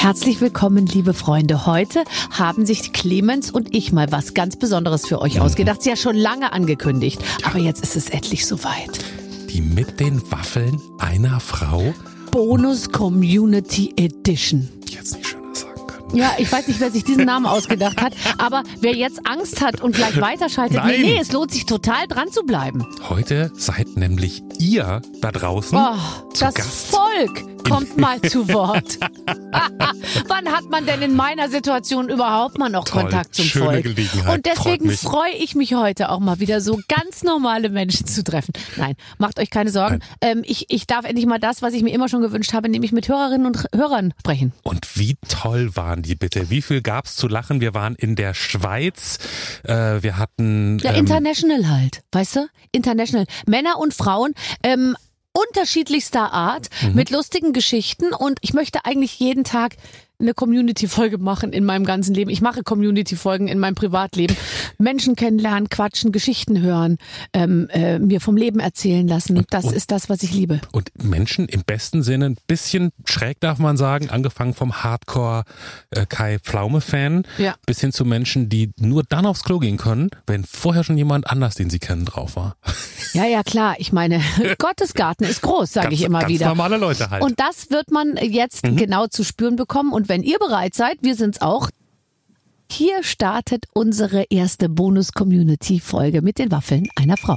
Herzlich willkommen, liebe Freunde. Heute haben sich Clemens und ich mal was ganz Besonderes für euch ausgedacht. Sie ja schon lange angekündigt, aber jetzt ist es endlich soweit. Die mit den Waffeln einer Frau. Bonus Community Edition. Jetzt nicht schöner sagen können. Ja, ich weiß nicht, wer sich diesen Namen ausgedacht hat, aber wer jetzt Angst hat und gleich weiterschaltet, nee, es lohnt sich total dran zu bleiben. Heute seid nämlich ihr da draußen zu das Gast. Volk kommt mal zu Wort. Wann hat man denn in meiner Situation überhaupt mal noch Toll, Kontakt zum schöne Volk? Gelegenheit, Und deswegen freut mich. freue ich mich heute auch mal wieder so ganz normale Menschen zu treffen. Nein, macht euch keine Sorgen. Ich darf endlich mal das, was ich mir immer schon gewünscht habe, nämlich mit Hörerinnen und Hörern sprechen. Und wie toll waren die bitte? Wie viel gab's zu lachen? Wir waren in der Schweiz. Wir hatten... Ja, international halt, weißt du? International. Männer und Frauen, unterschiedlichster Art, mit lustigen Geschichten, und ich möchte eigentlich jeden Tag eine Community-Folge machen in meinem ganzen Leben. Ich mache Community-Folgen in meinem Privatleben. Menschen kennenlernen, quatschen, Geschichten hören, mir vom Leben erzählen lassen. Das ist das, was ich liebe. Und Menschen im besten Sinne, ein bisschen schräg darf man sagen, angefangen vom Hardcore Kai Pflaume-Fan bis hin zu Menschen, die nur dann aufs Klo gehen können, wenn vorher schon jemand anders, den sie kennen, drauf war. Ja, klar. Ich meine, Gottes Garten ist groß, sage ich immer wieder. Ganz normale Leute halt. Und das wird man jetzt genau zu spüren bekommen. Und wenn ihr bereit seid, wir sind's auch. Hier startet unsere erste Bonus-Community-Folge mit den Waffeln einer Frau.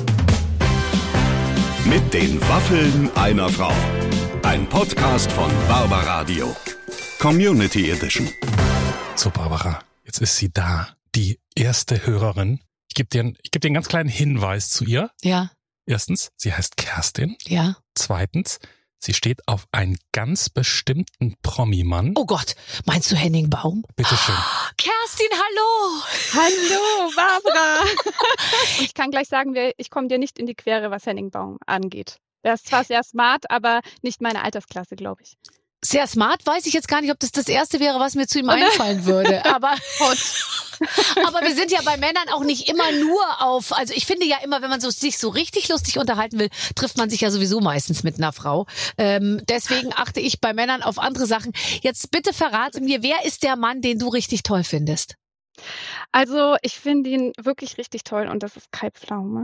Mit den Waffeln einer Frau. Ein Podcast von Barbaradio. Community Edition. So, Barbara, jetzt ist sie da, die erste Hörerin. Ich geb dir einen ganz kleinen Hinweis zu ihr. Ja. Erstens, sie heißt Kerstin. Ja. Zweitens, sie steht auf einen ganz bestimmten Promi-Mann. Oh Gott, meinst du Henning Baum? Bitteschön. Kerstin, hallo! Hallo, Barbara! Und ich kann gleich sagen, ich komme dir nicht in die Quere, was Henning Baum angeht. Der ist zwar sehr smart, aber nicht meine Altersklasse, glaube ich. Sehr smart, weiß ich jetzt gar nicht, ob das Erste wäre, was mir zu ihm einfallen würde. Aber wir sind ja bei Männern auch nicht immer nur auf, also ich finde ja immer, wenn man sich so richtig lustig unterhalten will, trifft man sich ja sowieso meistens mit einer Frau. Deswegen achte ich bei Männern auf andere Sachen. Jetzt bitte verrate mir, wer ist der Mann, den du richtig toll findest? Also ich finde ihn wirklich richtig toll, und das ist Kai Pflaume.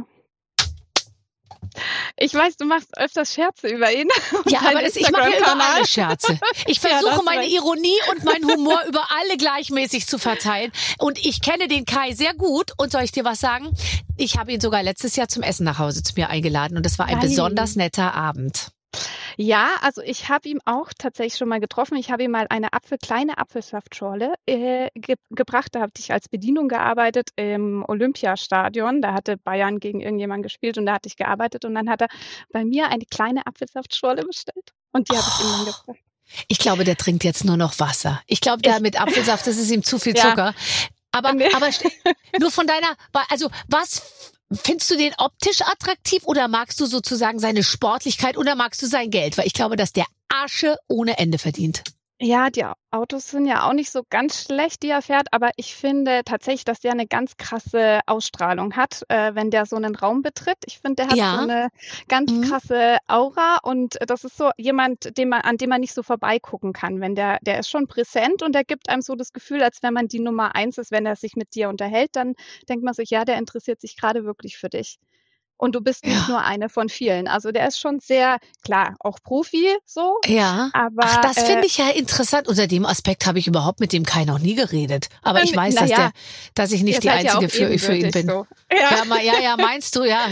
Ich weiß, du machst öfters Scherze über ihn. Ja, aber ich mache ja über alle Scherze. Ich versuche meine Ironie und meinen Humor über alle gleichmäßig zu verteilen. Und ich kenne den Kai sehr gut. Und soll ich dir was sagen? Ich habe ihn sogar letztes Jahr zum Essen nach Hause zu mir eingeladen. Und das war ein besonders netter Abend. Ja, also ich habe ihn auch tatsächlich schon mal getroffen. Ich habe ihm mal eine kleine Apfelsaftschorle gebracht. Da habe ich als Bedienung gearbeitet im Olympiastadion. Da hatte Bayern gegen irgendjemanden gespielt und da hatte ich gearbeitet. Und dann hat er bei mir eine kleine Apfelsaftschorle bestellt. Und die habe ich ihm dann gebracht. Ich glaube, der trinkt jetzt nur noch Wasser. Ich glaube, der mit Apfelsaft, das ist ihm zu viel Zucker. Aber nur von deiner, also was... Findest du den optisch attraktiv oder magst du sozusagen seine Sportlichkeit oder magst du sein Geld? Weil ich glaube, dass der Asche ohne Ende verdient. Ja, die Autos sind ja auch nicht so ganz schlecht, die er fährt, aber ich finde tatsächlich, dass der eine ganz krasse Ausstrahlung hat, wenn der so einen Raum betritt. Ich finde, der hat so eine ganz krasse Aura, und das ist so jemand, an dem man nicht so vorbeigucken kann. Der ist schon präsent, und der gibt einem so das Gefühl, als wenn man die Nummer 1 ist. Wenn er sich mit dir unterhält, dann denkt man sich, ja, der interessiert sich gerade wirklich für dich. Und du bist nicht nur eine von vielen. Also der ist schon sehr, klar, auch Profi so. Ja, aber das finde ich ja interessant. Unter dem Aspekt habe ich überhaupt mit dem Kai noch nie geredet. Aber ich weiß, dass ich nicht die Einzige für ihn bin. So. Ja, meinst du? Ja.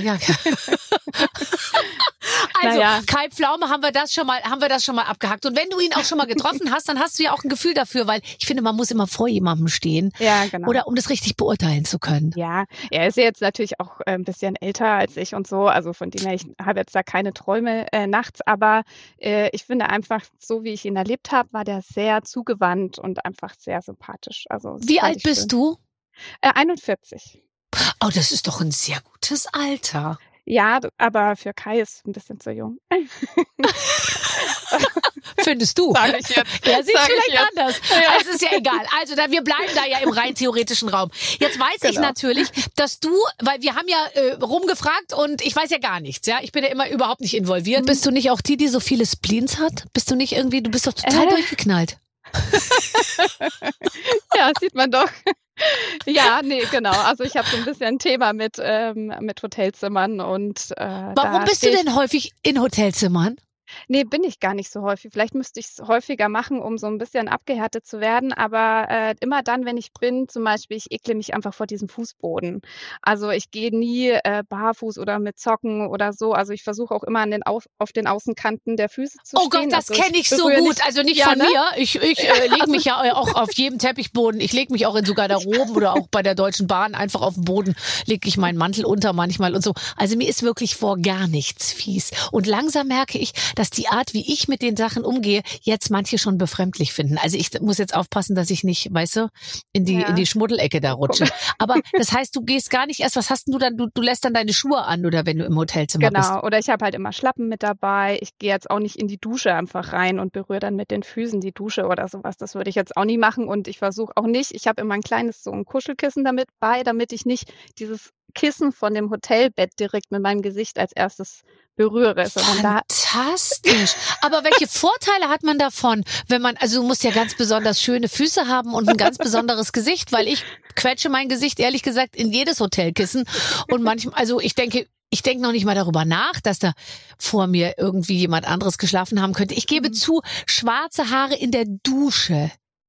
Also, Kai Pflaume, haben wir das schon mal abgehakt. Und wenn du ihn auch schon mal getroffen hast, dann hast du ja auch ein Gefühl dafür, weil ich finde, man muss immer vor jemandem stehen. Ja, genau. Oder um das richtig beurteilen zu können. Ja, er ist ja jetzt natürlich auch ein bisschen älter als ich und so. Also von dem her, ich habe jetzt da keine Träume nachts, aber ich finde einfach, so wie ich ihn erlebt habe, war der sehr zugewandt und einfach sehr sympathisch. Also wie alt bist du? 41. Oh, das ist doch ein sehr gutes Alter. Ja, aber für Kai ist ein bisschen zu jung. Findest du? Sag ich jetzt. Er sieht vielleicht anders. Ja. Es ist ja egal. Also wir bleiben da ja im rein theoretischen Raum. Jetzt weiß ich natürlich, dass du, weil wir haben ja rumgefragt und ich weiß ja gar nichts. Ja, ich bin ja immer überhaupt nicht involviert. Bist du nicht auch die so viele Spleens hat? Bist du nicht irgendwie, du bist doch total durchgeknallt. Ja, sieht man doch. Ja, nee, genau. Also ich habe so ein bisschen ein Thema mit Hotelzimmern und Warum bist du denn häufig in Hotelzimmern? Nee, bin ich gar nicht so häufig. Vielleicht müsste ich's häufiger machen, um so 'n bisschen abgehärtet zu werden, aber, immer dann, wenn ich bin zum Beispiel, ich ekle mich einfach vor diesem Fußboden. Also, ich gehe nie, barfuß oder mit Socken oder so. Also, ich versuche auch immer an den auf den Außenkanten der Füße zu Oh stehen. Gott, das Also, kenne ich so gut. Also nicht ja, von ne? mir. Ich lege mich ja auch auf jedem Teppichboden. Ich lege mich auch in so Garderoben oder auch bei der Deutschen Bahn einfach auf den Boden, lege ich meinen Mantel unter manchmal und so. Also mir ist wirklich vor gar nichts fies. Und langsam merke ich, dass die Art, wie ich mit den Sachen umgehe, jetzt manche schon befremdlich finden. Also ich muss jetzt aufpassen, dass ich nicht, weißt du, in die Schmuddelecke da rutsche. Aber das heißt, du gehst gar nicht erst, was hast denn du dann? Du lässt dann deine Schuhe an, oder wenn du im Hotelzimmer bist? Genau, oder ich habe halt immer Schlappen mit dabei. Ich gehe jetzt auch nicht in die Dusche einfach rein und berühre dann mit den Füßen die Dusche oder sowas. Das würde ich jetzt auch nie machen und ich versuche auch nicht, ich habe immer ein kleines so ein Kuschelkissen damit ich nicht dieses Kissen von dem Hotelbett direkt mit meinem Gesicht als erstes berühre, sondern Fantastisch. Aber welche Vorteile hat man davon, wenn man, also du musst ja ganz besonders schöne Füße haben und ein ganz besonderes Gesicht, weil ich quetsche mein Gesicht ehrlich gesagt in jedes Hotelkissen und manchmal, also ich denke noch nicht mal darüber nach, dass da vor mir irgendwie jemand anderes geschlafen haben könnte. Ich gebe zu, schwarze Haare in der Dusche.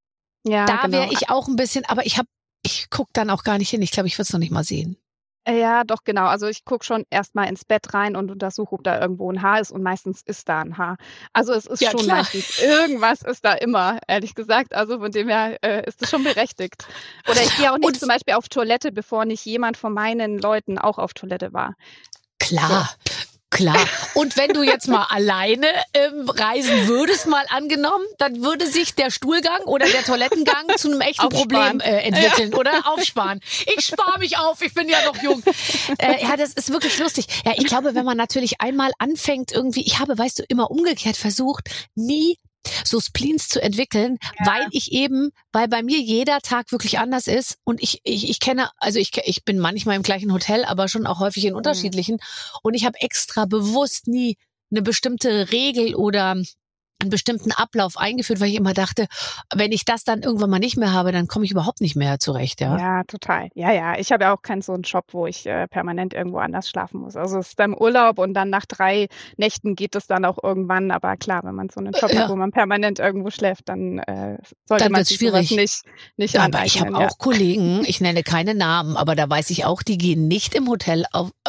ja, Da genau. wäre ich auch ein bisschen, aber ich gucke dann auch gar nicht hin. Ich glaube, ich würde es noch nicht mal sehen. Ja, doch, genau. Also, ich gucke schon erst mal ins Bett rein und untersuche, ob da irgendwo 'n Haar ist und meistens ist da 'n Haar. Also, es ist Ja, schon klar. meistens irgendwas ist da immer, ehrlich gesagt. Also, von dem her, ist es schon berechtigt. Oder ich gehe auch nicht Und zum Beispiel auf Toilette, bevor nicht jemand von meinen Leuten auch auf Toilette war. klar. Klar. Und wenn du jetzt mal alleine reisen würdest, mal angenommen, dann würde sich der Stuhlgang oder der Toilettengang zu einem echten Problem entwickeln, oder? Aufsparen. Ich spare mich auf, ich bin ja noch jung. Ja, das ist wirklich lustig. Ja, ich glaube, wenn man natürlich einmal anfängt irgendwie, ich habe, weißt du, immer umgekehrt versucht, nie so Spleens zu entwickeln, weil bei mir jeder Tag wirklich anders ist und ich kenne, also ich bin manchmal im gleichen Hotel, aber schon auch häufig in unterschiedlichen und ich habe extra bewusst nie eine bestimmte Regel oder einen bestimmten Ablauf eingeführt, weil ich immer dachte, wenn ich das dann irgendwann mal nicht mehr habe, dann komme ich überhaupt nicht mehr zurecht, ja. Ja, total. Ja, ja. Ich habe ja auch keinen so 'n Job, wo ich, permanent irgendwo anders schlafen muss. Also, es ist dann Urlaub und dann nach 3 Nächten geht es dann auch irgendwann. Aber klar, wenn man so 'nen Job hat, wo man permanent irgendwo schläft, dann, sollte Dann man wird's sich so was schwierig. nicht Ja, aber ich habe aneignen, ja. auch Kollegen, ich nenne keine Namen, aber da weiß ich auch, die gehen nicht im Hotel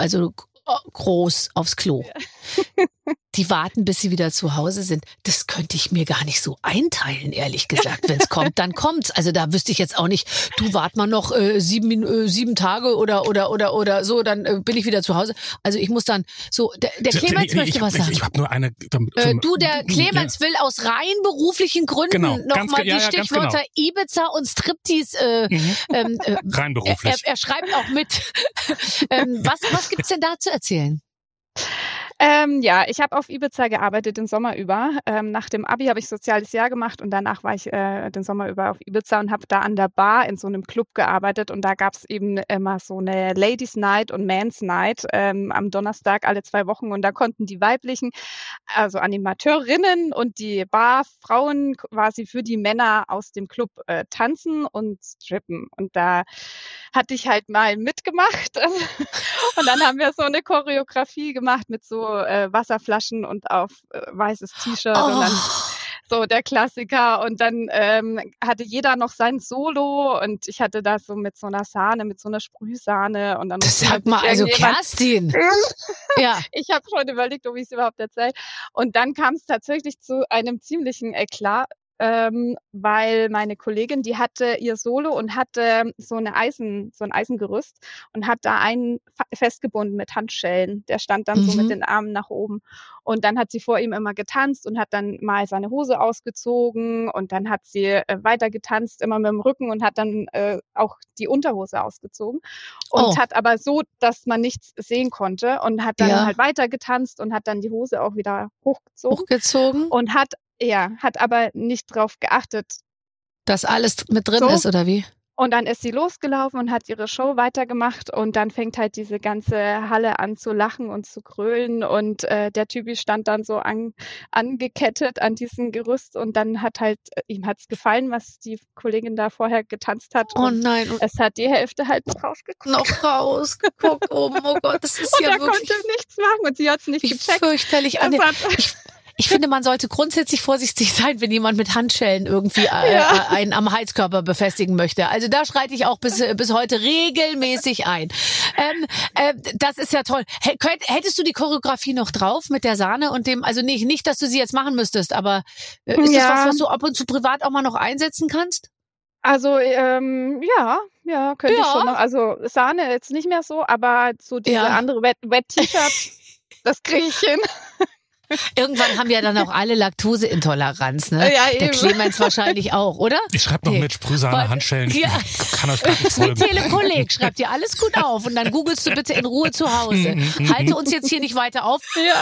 groß aufs Klo. Die warten, bis sie wieder zu Hause sind. Das könnte ich mir gar nicht so einteilen, ehrlich gesagt. Wenn es kommt, dann kommt's. Also da wüsste ich jetzt auch nicht, du wart mal noch 7 Tage oder so, dann bin ich wieder zu Hause. Also ich muss dann so, der Clemens möchte was sagen. Ich habe nur eine. Der Clemens will aus rein beruflichen Gründen nochmal die Stichwörter Ibiza und Striptease rein beruflich. Er schreibt auch mit. Was gibt's denn da zu erzählen? Ja, ich habe auf Ibiza gearbeitet den Sommer über. Nach dem Abi habe ich soziales Jahr gemacht und danach war ich den Sommer über auf Ibiza und habe da an der Bar in so einem Club gearbeitet und da gab's eben immer so eine Ladies Night und Men's Night am Donnerstag alle 2 Wochen und da konnten die weiblichen, also Animateurinnen und die Barfrauen quasi für die Männer aus dem Club tanzen und strippen und da hatte ich halt mal mitgemacht und dann haben wir so eine Choreografie gemacht mit so Wasserflaschen und auf weißes T-Shirt und dann so der Klassiker und dann hatte jeder noch sein Solo und ich hatte das so mit so einer Sahne, mit so einer Sprühsahne und dann Sag mal, also Kerstin. Ja. Ich habe schon überlegt, ob ich es überhaupt erzähle. Und dann kam es tatsächlich zu einem ziemlichen Eklat, weil meine Kollegin, die hatte ihr Solo und hatte so ein Eisengerüst und hat da einen festgebunden mit Handschellen. Der stand dann so mit den Armen nach oben. Und dann hat sie vor ihm immer getanzt und hat dann mal seine Hose ausgezogen und dann hat sie weiter getanzt, immer mit dem Rücken und hat dann auch die Unterhose ausgezogen und hat aber so, dass man nichts sehen konnte und hat dann halt weiter getanzt und hat dann die Hose auch wieder hochgezogen und hat aber nicht drauf geachtet. Dass alles mit drin ist, oder wie? Und dann ist sie losgelaufen und hat ihre Show weitergemacht und dann fängt halt diese ganze Halle an zu lachen und zu grölen und der Typi stand dann so angekettet an diesem Gerüst und dann ihm hat's gefallen, was die Kollegin da vorher getanzt hat. Oh nein. Und es hat die Hälfte halt noch rausgeguckt. Oh Gott, das ist ja wirklich... Und er konnte nichts machen und sie hat's nicht gecheckt. Fürchterlich. Ich finde, man sollte grundsätzlich vorsichtig sein, wenn jemand mit Handschellen irgendwie einen am Heizkörper befestigen möchte. Also da schreite ich auch bis heute regelmäßig ein. Das ist ja toll. Hättest du die Choreografie noch drauf mit der Sahne und dem, also nicht, dass du sie jetzt machen müsstest, aber ist das was du ab und zu privat auch mal noch einsetzen kannst? Also, ja, könnte ich schon noch. Also Sahne jetzt nicht mehr so, aber so diese andere Wet-T-Shirt, das kriege ich hin. Irgendwann haben ja dann auch alle Laktoseintoleranz, ne? Ja, der Clemens wahrscheinlich auch, oder? Ich schreibe noch mit Sprühsahne, Handschellen. Ja. Kann das gar nicht folgen. Telekolleg, schreib dir alles gut auf und dann googelst du bitte in Ruhe zu Hause. Halte uns jetzt hier nicht weiter auf. Ja.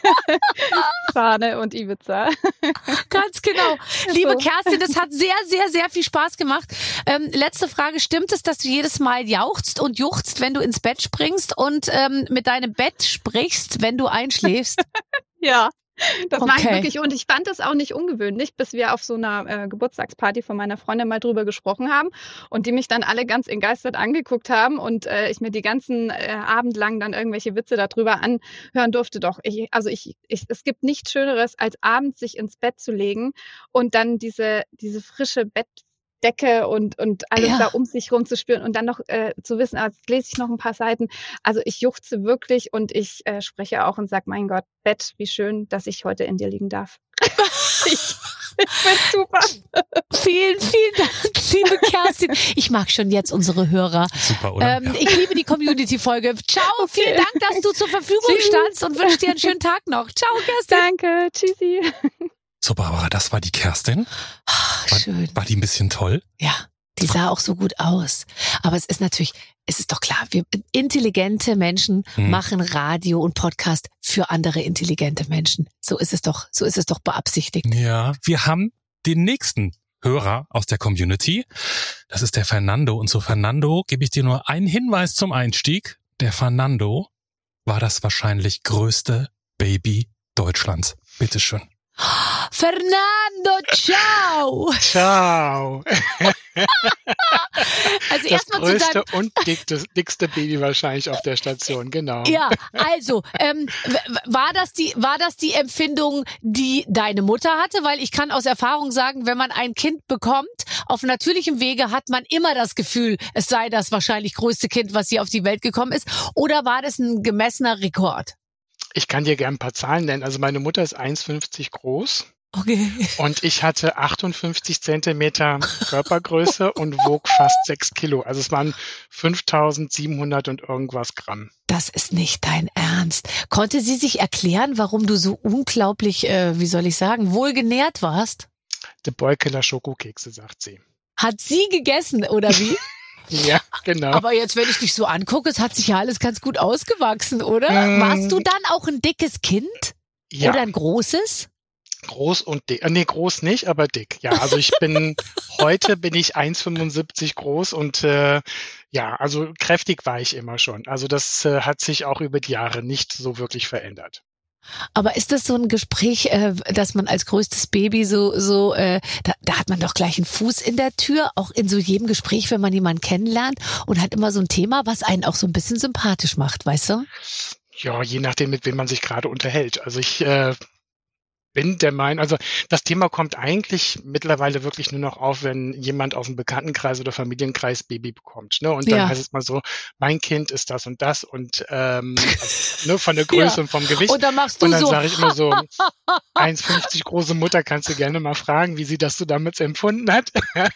Sahne und Ibiza. Ganz genau. Liebe Kerstin, das hat sehr, sehr, sehr viel Spaß gemacht. Letzte Frage, stimmt es, dass du jedes Mal jauchzt und juchzt, wenn du ins Bett springst und mit deinem Bett sprichst, wenn du einschläfst? Ja, das mache ich wirklich und ich fand das auch nicht ungewöhnlich, bis wir auf so einer Geburtstagsparty von meiner Freundin mal drüber gesprochen haben und die mich dann alle ganz entgeistert angeguckt haben und ich mir die ganzen Abend lang dann irgendwelche Witze darüber anhören durfte. Doch, es gibt nichts Schöneres, als abends sich ins Bett zu legen und dann diese frische Bettdecke und alles da um sich rum zu spüren und dann noch zu wissen, jetzt lese ich noch ein paar Seiten. Also ich juchze wirklich und ich spreche auch und sage, mein Gott, Bett, wie schön, dass ich heute in dir liegen darf. Ich bin super. Vielen, vielen Dank, liebe Kerstin. Ich mag schon jetzt unsere Hörer. Super, oder? Ich liebe die Community-Folge. Ciao, vielen Dank, dass du zur Verfügung standst und wünsche dir einen schönen Tag noch. Ciao, Kerstin. Danke, tschüssi. So, Barbara, das war die Kerstin. Schön. War die ein bisschen toll? Ja, die sah auch so gut aus. Aber es ist doch klar, intelligente Menschen machen Radio und Podcast für andere intelligente Menschen. So ist es doch beabsichtigt. Ja, wir haben den nächsten Hörer aus der Community. Das ist der Fernando. Und zu Fernando gebe ich dir nur einen Hinweis zum Einstieg. Der Fernando war das wahrscheinlich größte Baby Deutschlands. Bitteschön. Fernando, ciao! Ciao! Also das größte und dickste Baby wahrscheinlich auf der Station, genau. Ja, also, war das die Empfindung, die deine Mutter hatte? Weil ich kann aus Erfahrung sagen, wenn man ein Kind bekommt, auf natürlichem Wege hat man immer das Gefühl, es sei das wahrscheinlich größte Kind, was hier auf die Welt gekommen ist. Oder war das ein gemessener Rekord? Ich kann dir gerne ein paar Zahlen nennen. Also meine Mutter ist 1,50 groß. Okay. Und ich hatte 58 Zentimeter Körpergröße und wog fast 6 Kilo. Also es waren 5.700 und irgendwas Gramm. Das ist nicht dein Ernst. Konnte sie sich erklären, warum du so unglaublich, wohlgenährt warst? Der Boykiller Schokokekse, sagt sie. Hat sie gegessen, oder wie? Ja, genau. Aber jetzt, wenn ich dich so angucke, es hat sich ja alles ganz gut ausgewachsen, oder? Warst du dann auch ein dickes Kind? Ja. Oder ein großes? Groß und dick. Nee, groß nicht, aber dick. Ja, also heute bin ich 1,75 groß und also kräftig war ich immer schon. Also das hat sich auch über die Jahre nicht so wirklich verändert. Aber ist das so ein Gespräch, dass man als größtes Baby da hat man doch gleich einen Fuß in der Tür, auch in so jedem Gespräch, wenn man jemanden kennenlernt und hat immer so ein Thema, was einen auch so ein bisschen sympathisch macht, weißt du? Ja, je nachdem, mit wem man sich gerade unterhält. Also ich bin der Meinung, also das Thema kommt eigentlich mittlerweile wirklich nur noch auf, wenn jemand aus dem Bekanntenkreis oder Familienkreis Baby bekommt. Ne? Und dann heißt es mal so, mein Kind ist das und das und von der Größe und vom Gewicht. Und dann machst du und dann so. sage ich immer so, 1,50 große Mutter, kannst du gerne mal fragen, wie sie das so damals empfunden hat.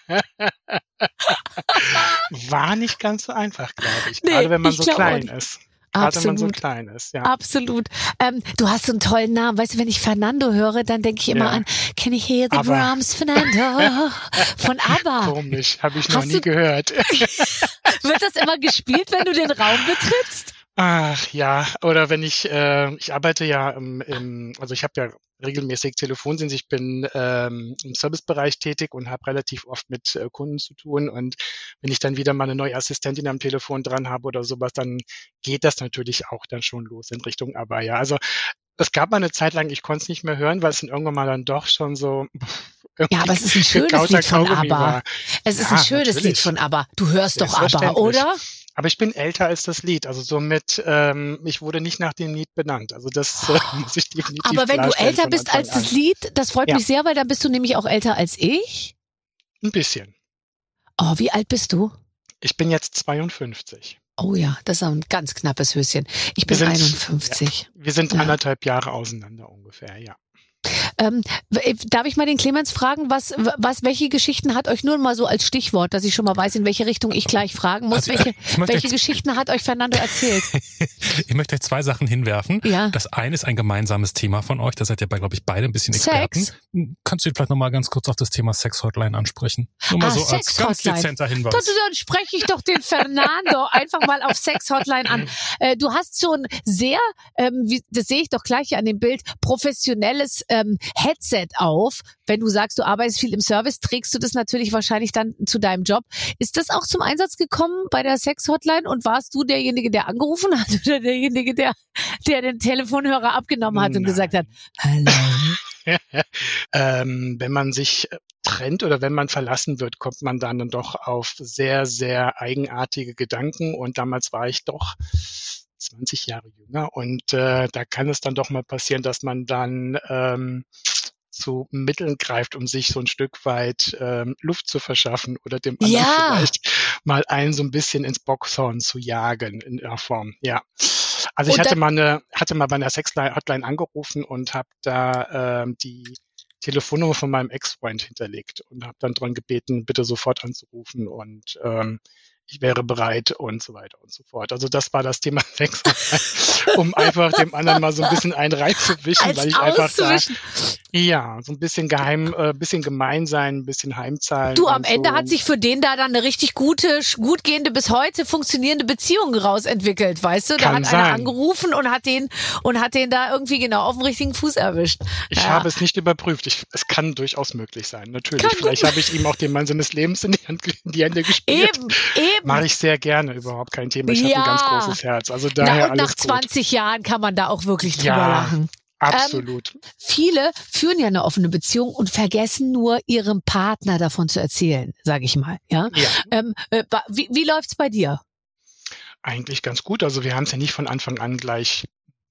War nicht ganz so einfach, glaube ich. Gerade wenn man so klein ist. Gerade wenn man so klein ist, ja. Absolut. Du hast so einen tollen Namen. Weißt du, wenn ich Fernando höre, dann denke ich immer an Can you hear the drums, Fernando? Von ABBA. Komisch, habe ich noch nie gehört. Wird das immer gespielt, wenn du den Raum betrittst? Ach ja, oder wenn ich arbeite ja also ich habe ja regelmäßig Telefondienst. Ich bin im Servicebereich tätig und habe relativ oft mit Kunden zu tun. Und wenn ich dann wieder mal eine neue Assistentin am Telefon dran habe oder sowas, dann geht das natürlich auch dann schon los in Richtung Aber. Ja, also es gab mal eine Zeit lang, ich konnte es nicht mehr hören, weil es dann irgendwann mal dann doch schon so ja, aber es ist ein schönes Lied von Kaugummi ABBA. war. Es ist Ja, ein schönes natürlich. Lied von ABBA. Du hörst doch ABBA, Selbstverständlich. oder? Aber ich bin älter als das Lied, also somit, ich wurde nicht nach dem Lied benannt. Also das muss ich definitiv Aber wenn du klarstellen älter von bist als Anfang das an. Lied, das freut Ja. mich sehr, weil dann bist du nämlich auch älter als ich. Ein bisschen. Oh, wie alt bist du? Ich bin jetzt 52. Oh ja, das ist ein ganz knappes Höschen. Ich bin Wir sind- 51. Wir sind Ja. 1,5 Jahre auseinander ungefähr, ja. Darf ich mal den Clemens fragen, welche Geschichten hat euch nur mal so als Stichwort, dass ich schon mal weiß, in welche Richtung ich gleich fragen muss? Also, ich möchte Welche Geschichten hat euch Fernando erzählt? Ich möchte euch 2 Sachen hinwerfen. Ja. Das eine ist ein gemeinsames Thema von euch. Da seid ihr bei, glaube ich, beide ein bisschen Experten. Sex? Kannst du vielleicht nochmal ganz kurz auf das Thema Sex-Hotline ansprechen? Nur mal so als ganz Sex-Hotline. dezenter Hinweis. Dann spreche ich doch den Fernando einfach mal auf Sex-Hotline an. Du hast so ein sehr, das sehe ich doch gleich hier an dem Bild, professionelles Headset auf. Wenn du sagst, du arbeitest viel im Service, trägst du das natürlich wahrscheinlich dann zu deinem Job. Ist das auch zum Einsatz gekommen bei der Sex-Hotline und warst du derjenige, der angerufen hat oder derjenige, der den Telefonhörer abgenommen hat und gesagt hat, hallo? Wenn man sich trennt oder wenn man verlassen wird, kommt man dann doch auf sehr, sehr eigenartige Gedanken. Und damals war ich doch 20 Jahre jünger. Und da kann es dann doch mal passieren, dass man dann zu Mitteln greift, um sich so ein Stück weit Luft zu verschaffen oder dem anderen Ja. vielleicht mal einen so ein bisschen ins Boxhorn zu jagen in der Form. Ja. Also ich Und hatte mal bei einer Sex-Hotline angerufen und habe da die Telefonnummer von meinem Ex-Freund hinterlegt und habe dann dran gebeten, bitte sofort anzurufen und ich wäre bereit und so weiter und so fort. Also das war das Thema Sex, um einfach dem anderen mal so ein bisschen einen reinzuwischen, weil ich einfach da, ja, so ein bisschen bisschen gemein sein, ein bisschen heimzahlen. Du, am und Ende so. hat sich für den da dann eine richtig gut gehende, bis heute funktionierende Beziehung rausentwickelt, weißt du? Da Kann hat sein. einer angerufen und hat den da irgendwie genau auf dem richtigen Fuß erwischt. Ich Ja. habe es nicht überprüft. Es kann durchaus möglich sein, natürlich. Kann Vielleicht habe ich ihm auch den Mann seines Lebens in die Hände gespielt. Eben. Mache ich sehr gerne, überhaupt kein Thema. Ich habe Ja. ein ganz großes Herz. Also daher Und nach alles gut. 20 Jahren kann man da auch wirklich drüber Ja. lachen. Absolut. Viele führen ja eine offene Beziehung und vergessen nur, ihrem Partner davon zu erzählen, sage ich mal. Ja. Ja, Wie läuft's bei dir? eigentlich ganz gut. Also wir haben es ja nicht von Anfang an gleich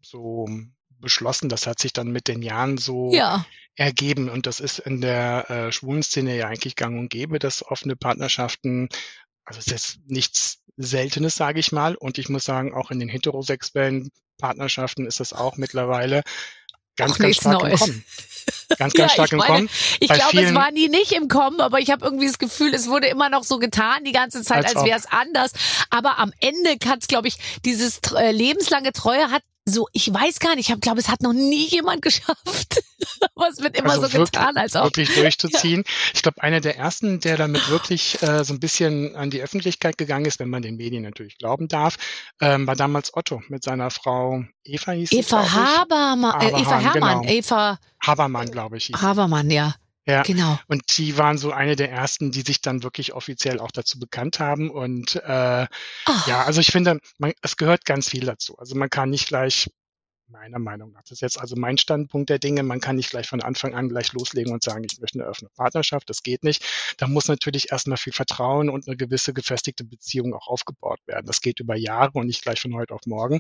so beschlossen. Das hat sich dann mit den Jahren so Ja. ergeben. Und das ist in der schwulen Szene ja eigentlich gang und gäbe, dass offene Partnerschaften, also es ist jetzt nichts Seltenes, sage ich mal. Und ich muss sagen, auch in den heterosexuellen Partnerschaften ist das auch mittlerweile ganz nichts stark im Neues. Kommen. Ganz stark im Kommen. Ich Bei glaube, es vielen- war nie nicht im Kommen, aber ich habe irgendwie das Gefühl, es wurde immer noch so getan die ganze Zeit, Als als ob. wäre es anders. Aber am Ende kann es, glaube ich, dieses lebenslange Treue hat so, ich weiß gar nicht, ich glaube, es hat noch nie jemand geschafft. Aber es wird immer Also so getan, als ob. wirklich durchzuziehen. Ich glaube, einer der ersten, der damit wirklich so ein bisschen an die Öffentlichkeit gegangen ist, wenn man den Medien natürlich glauben darf, war damals Otto mit seiner Frau Eva hieß sie, Eva glaub ich. Habermann, Eva Habermann, Herrmann, genau. Eva Habermann, glaube ich. Hieß sie. Habermann, ja, Ja. genau. Und die waren so eine der ersten, die sich dann wirklich offiziell auch dazu bekannt haben. Und ja, also ich finde, es gehört ganz viel dazu. Also man kann nicht gleich, meiner Meinung nach, das ist jetzt also mein Standpunkt der Dinge, man kann nicht gleich von Anfang an gleich loslegen und sagen, ich möchte eine offene Partnerschaft, das geht nicht. Da muss natürlich erstmal viel Vertrauen und eine gewisse gefestigte Beziehung auch aufgebaut werden. Das geht über Jahre und nicht gleich von heute auf morgen.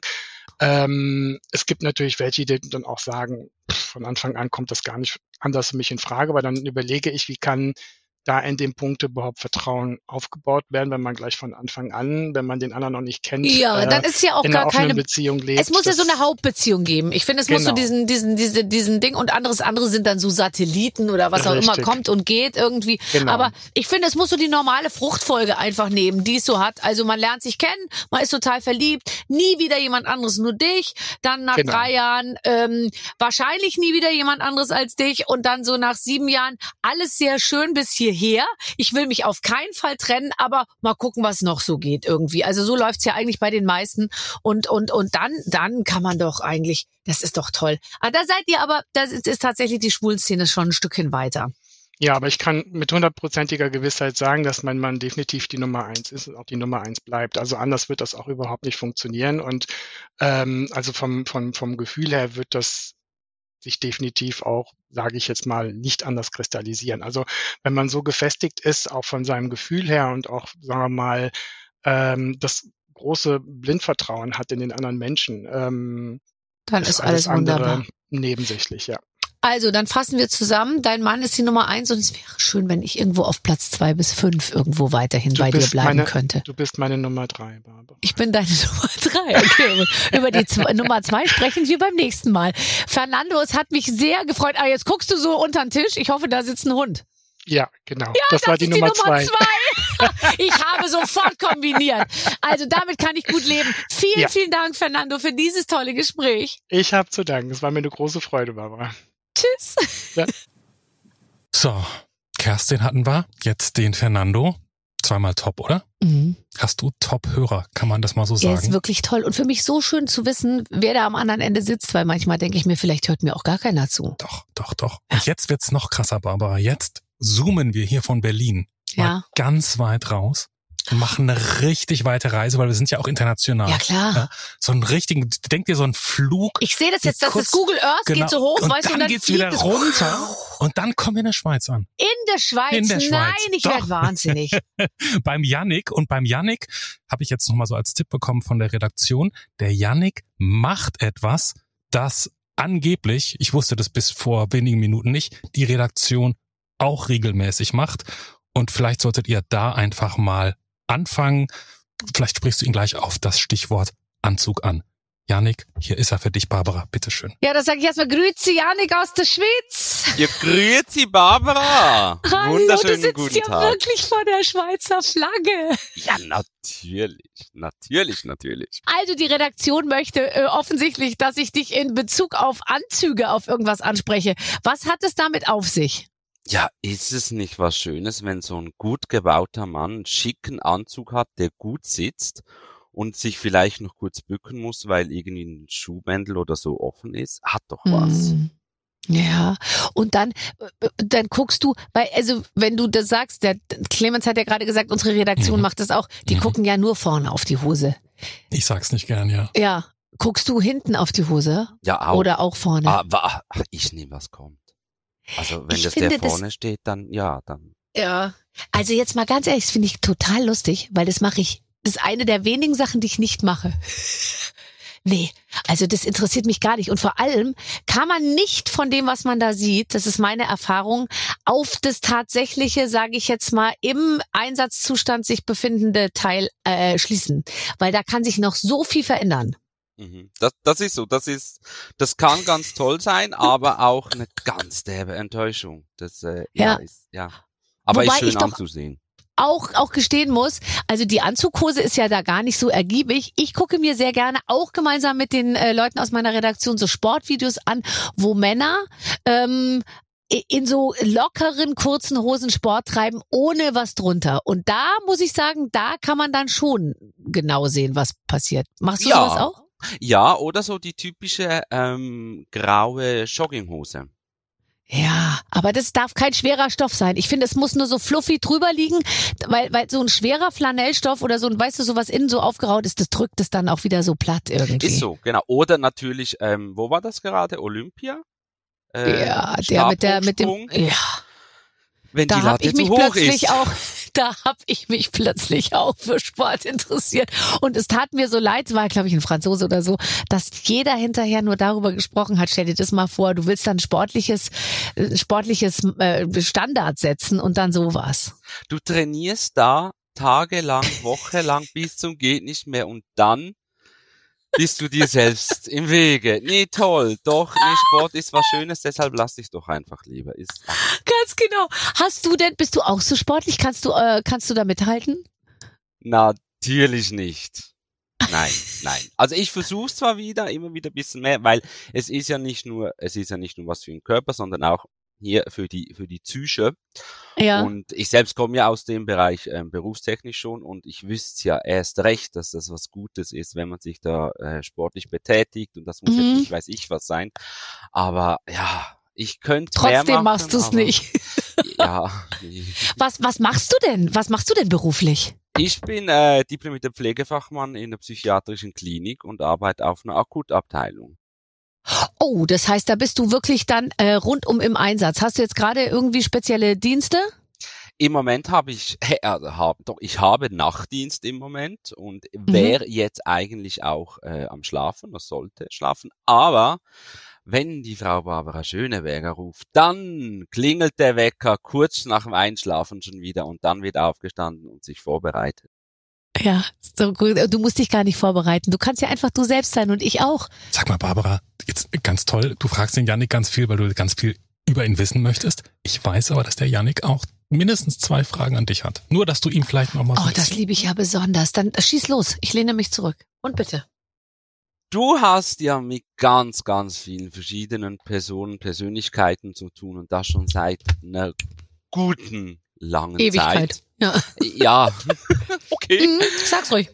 Es gibt natürlich welche, die dann auch sagen, von Anfang an kommt das gar nicht anders für mich in Frage, weil dann überlege ich, wie kann da in dem Punkt überhaupt Vertrauen aufgebaut werden, wenn man gleich von Anfang an, wenn man den anderen noch nicht kennt, Ja, dann ist ja auch in gar einer offenen keine Beziehung lebt. Es muss ja so eine Hauptbeziehung geben. Ich finde, es muss so Genau. diesen Ding und andere sind dann so Satelliten oder was auch immer Richtig. kommt und geht irgendwie. Genau. Aber ich finde, es muss so die normale Fruchtfolge einfach nehmen, die es so hat. Also man lernt sich kennen, man ist total verliebt, nie wieder jemand anderes, nur dich. Dann nach Genau. 3 Jahren wahrscheinlich nie wieder jemand anderes als dich und dann so nach 7 Jahren alles sehr schön bis hierhin. her. Ich will mich auf keinen Fall trennen, aber mal gucken, was noch so geht irgendwie. Also so läuft's ja eigentlich bei den meisten. Und dann kann man doch eigentlich, das ist doch toll. Aber da seid ihr aber, das ist tatsächlich die Schwulenszene schon ein Stückchen weiter. Ja, aber ich kann mit 100%iger Gewissheit sagen, dass mein Mann definitiv die Nummer 1 ist und auch die Nummer 1 bleibt. Also anders wird das auch überhaupt nicht funktionieren. Und also vom Gefühl her wird das sich definitiv auch, sage ich jetzt mal, nicht anders kristallisieren. Also wenn man so gefestigt ist, auch von seinem Gefühl her und auch, sagen wir mal, das große Blindvertrauen hat in den anderen Menschen, dann ist alles wunderbar. Nebensächlich, ja. Also, dann fassen wir zusammen. Dein Mann ist die Nummer 1 und es wäre schön, wenn ich irgendwo auf Platz 2 bis 5 irgendwo weiterhin bei dir bleiben könnte. Du bist meine Nummer 3, Barbara. Ich bin deine Nummer 3. Okay, über die Nummer 2 sprechen wir beim nächsten Mal. Fernando, es hat mich sehr gefreut. Ah, jetzt guckst du so unter den Tisch. Ich hoffe, da sitzt ein Hund. Ja, genau. Ja, das war die Nummer 2. Ich habe sofort kombiniert. Also damit kann ich gut leben. Vielen Dank, Fernando, für dieses tolle Gespräch. Ich habe zu danken. Es war mir eine große Freude, Barbara. Tschüss. Ja. So, Kerstin hatten wir, jetzt den Fernando. Zweimal top, oder? Mhm. Hast du Top-Hörer, kann man das mal so sagen? Er ist wirklich toll und für mich so schön zu wissen, wer da am anderen Ende sitzt, weil manchmal denke ich mir, vielleicht hört mir auch gar keiner zu. Doch. Und jetzt wird's noch krasser, Barbara. Jetzt zoomen wir hier von Berlin mal ganz weit raus und machen eine richtig weite Reise, weil wir sind ja auch international. Ja, klar. Ja, so einen richtigen, denk dir so einen Flug. Ich sehe das jetzt, dass das Google Earth geht so hoch, und weißt du, und dann geht's wieder runter und dann kommen wir in der Schweiz an. In der Schweiz? Nein, ich werde wahnsinnig. Beim Yannick habe ich jetzt nochmal so als Tipp bekommen von der Redaktion, der Yannick macht etwas, das angeblich, ich wusste das bis vor wenigen Minuten nicht, die Redaktion auch regelmäßig macht. Und vielleicht solltet ihr da einfach mal anfangen. Vielleicht sprichst du ihn gleich auf das Stichwort Anzug an. Yannick, hier ist er für dich, Barbara. Bitteschön. Ja, da sage ich erstmal Grüezi, Yannick aus der Schweiz. Ja, Grüezi, Barbara. Hallo, wunderschönen du sitzt guten ja Tag. Wirklich vor der Schweizer Flagge. Ja, natürlich. Also die Redaktion möchte offensichtlich, dass ich dich in Bezug auf Anzüge auf irgendwas anspreche. Was hat es damit auf sich? Ja, ist es nicht was Schönes, wenn so ein gut gebauter Mann einen schicken Anzug hat, der gut sitzt und sich vielleicht noch kurz bücken muss, weil irgendwie ein Schuhbändel oder so offen ist? Hat doch was. Ja, und dann guckst du, weil, also wenn du das sagst, der Clemens hat ja gerade gesagt, unsere Redaktion macht das auch, die gucken ja nur vorne auf die Hose. Ich sag's nicht gern, ja. Ja, guckst du hinten auf die Hose? Ja, auch. Oder auch vorne? Aber ich nehme, was kommt. Also wenn der vorne steht, dann ja, dann. Ja, also jetzt mal ganz ehrlich, das finde ich total lustig, weil das mache ich, das ist eine der wenigen Sachen, die ich nicht mache. Nee, also das interessiert mich gar nicht. Und vor allem kann man nicht von dem, was man da sieht, das ist meine Erfahrung, auf das tatsächliche, sage ich jetzt mal, im Einsatzzustand sich befindende Teil schließen. Weil da kann sich noch so viel verändern. Das ist so, das kann ganz toll sein, aber auch eine ganz derbe Enttäuschung. Das ist aber wobei ist schön anzusehen. Auch gestehen muss, also die Anzughose ist ja da gar nicht so ergiebig. Ich gucke mir sehr gerne auch gemeinsam mit den Leuten aus meiner Redaktion so Sportvideos an, wo Männer in so lockeren, kurzen Hosen Sport treiben, ohne was drunter. Und da muss ich sagen, da kann man dann schon genau sehen, was passiert. Machst du sowas auch? Ja, oder so die typische graue Jogginghose. Ja, aber das darf kein schwerer Stoff sein. Ich finde, es muss nur so fluffy drüber liegen, weil so ein schwerer Flanellstoff oder so, weißt du, sowas innen so aufgeraut ist, das drückt es dann auch wieder so platt irgendwie. Ist so, genau. Oder natürlich, wo war das gerade? Olympia? Ja, der mit dem, ja. Wenn die Latte zu hoch ist. Da habe ich mich plötzlich auch für Sport interessiert. Und es tat mir so leid, es war, glaube ich, ein Franzose oder so, dass jeder hinterher nur darüber gesprochen hat. Stell dir das mal vor, du willst dann sportliches Standard setzen und dann sowas. Du trainierst da tagelang, wochenlang bis zum geht nicht mehr und dann bist du dir selbst im Wege. Nee, toll. Doch, nee, Sport ist was Schönes, deshalb lass dich doch einfach lieber. Ganz genau. Bist du auch so sportlich? Kannst du da mithalten? Natürlich nicht. Nein. Also ich versuche zwar immer wieder ein bisschen mehr, weil es ist ja nicht nur was für den Körper, sondern auch hier für die Psyche. Ja. Und ich selbst komme ja aus dem Bereich berufstechnisch schon und ich wüsste ja erst recht, dass das was Gutes ist, wenn man sich da sportlich betätigt und das muss jetzt nicht weiß ich was sein. Aber ja, ich könnte trotzdem mehr machen, machst du es nicht. Ja. Was machst du denn? Was machst du denn beruflich? Ich bin diplomierter Pflegefachmann in der psychiatrischen Klinik und arbeite auf einer Akutabteilung. Oh, das heißt, da bist du wirklich dann rundum im Einsatz. Hast du jetzt gerade irgendwie spezielle Dienste? Im Moment habe ich habe Nachtdienst im Moment und wäre jetzt eigentlich auch am Schlafen, das sollte schlafen, aber wenn die Frau Barbara Schöneberger ruft, dann klingelt der Wecker kurz nach dem Einschlafen schon wieder und dann wird aufgestanden und sich vorbereitet. Ja, so gut. Du musst dich gar nicht vorbereiten. Du kannst ja einfach du selbst sein und ich auch. Sag mal, Barbara, jetzt ganz toll, du fragst den Jannik ganz viel, weil du ganz viel über ihn wissen möchtest. Ich weiß aber, dass der Jannik auch mindestens 2 Fragen an dich hat. Nur, dass du ihm vielleicht noch mal so... Oh, das liebe ich ja besonders. Dann schieß los. Ich lehne mich zurück. Und bitte. Du hast ja mit ganz, ganz vielen verschiedenen Persönlichkeiten zu tun und das schon seit einer guten, langen Ewigkeit. Zeit. Ja. Ja, okay. Sag's ruhig.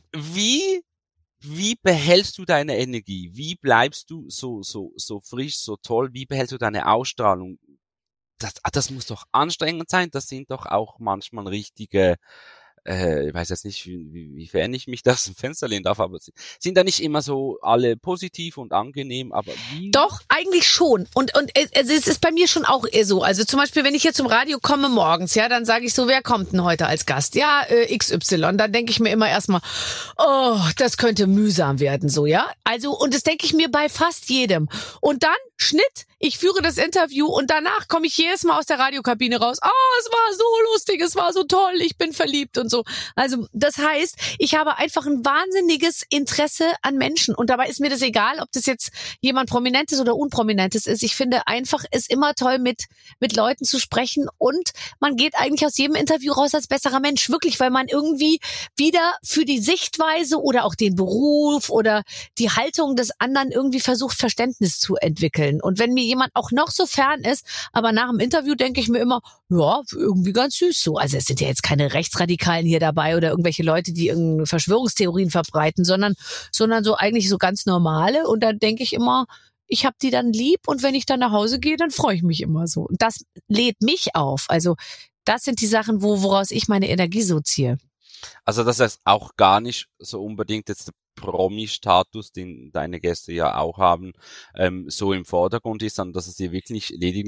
Wie behältst du deine Energie? Wie bleibst du so frisch, so toll? Wie behältst du deine Ausstrahlung? Das muss doch anstrengend sein. Das sind doch auch manchmal richtige, ich weiß jetzt nicht, wiefern ich mich das im Fenster lehnen darf, aber sind da nicht immer so alle positiv und angenehm, aber wie? Doch, eigentlich schon. Und es ist bei mir schon auch so. Also zum Beispiel, wenn ich hier zum Radio komme morgens, ja, dann sage ich so, wer kommt denn heute als Gast? Ja, XY. Dann denke ich mir immer erstmal, oh, das könnte mühsam werden, so, ja. Also, und das denke ich mir bei fast jedem. Und dann, Schnitt, ich führe das Interview und danach komme ich jedes Mal aus der Radiokabine raus. Oh, es war so lustig, es war so toll, ich bin verliebt und so. Also das heißt, ich habe einfach ein wahnsinniges Interesse an Menschen und dabei ist mir das egal, ob das jetzt jemand Prominentes oder Unprominentes ist. Ich finde einfach, es ist immer toll, mit Leuten zu sprechen und man geht eigentlich aus jedem Interview raus als besserer Mensch, wirklich, weil man irgendwie wieder für die Sichtweise oder auch den Beruf oder die Haltung des anderen irgendwie versucht, Verständnis zu entwickeln. Und wenn mir jemand auch noch so fern ist, aber nach dem Interview denke ich mir immer, ja, irgendwie ganz süß so. Also es sind ja jetzt keine Rechtsradikalen hier dabei oder irgendwelche Leute, die irgendeine Verschwörungstheorien verbreiten, sondern so eigentlich so ganz normale. Und dann denke ich immer, ich habe die dann lieb und wenn ich dann nach Hause gehe, dann freue ich mich immer so. Und das lädt mich auf. Also das sind die Sachen, woraus ich meine Energie so ziehe. Also das heißt auch gar nicht so unbedingt jetzt der Promi-Status, den deine Gäste ja auch haben, so im Vordergrund ist, sondern dass es dir wirklich